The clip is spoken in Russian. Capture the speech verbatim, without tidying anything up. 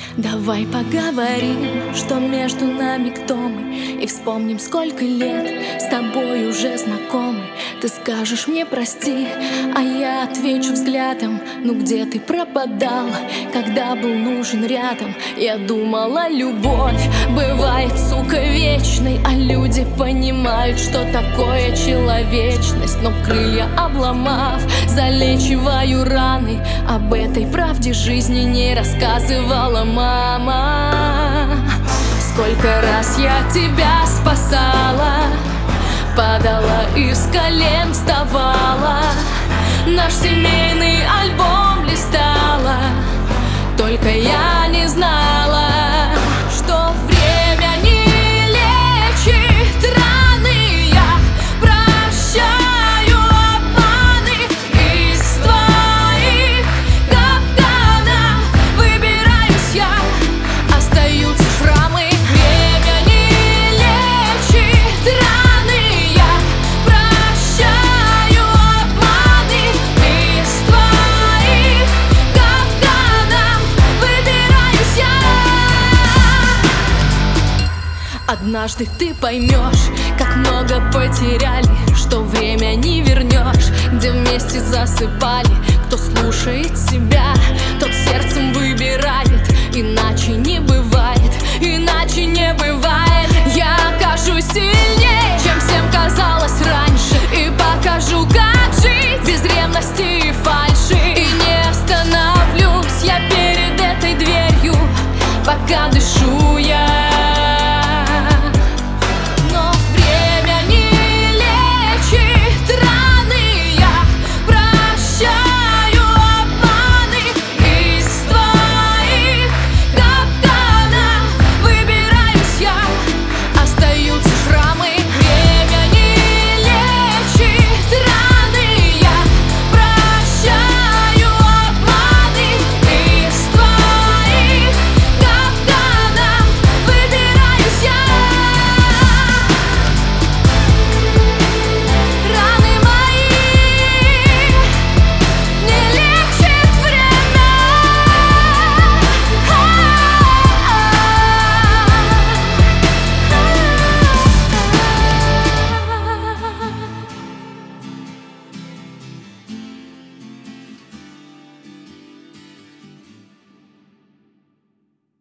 Давай поговорим, что между нами, кто мы, и вспомним, сколько лет с тобой уже знакомы. Ты скажешь мне прости, а я отвечу взглядом: ну где ты пропадал, когда был нужен рядом? Я думала, любовь бывает, сука, вечной, а люди понимают, что такое человечность. Но крылья обломав, залечиваю раны. Об этой правде жизни не рассказывала мама. Сколько раз я тебя спасала, падала и с колен вставала, наш семейный альбом листала. Только я не знала, что время не лечит раны. Я прощаю обманы, из твоих капканов выбираюсь я, остаются шрамы. Время не лечит раны. Я прощаю обманы, из твоих капканов выбираюсь я. Однажды ты поймешь, как много потеряли, что время не вернешь, где вместе засыпали. Кто слушает себя, тот сердцем выбирает.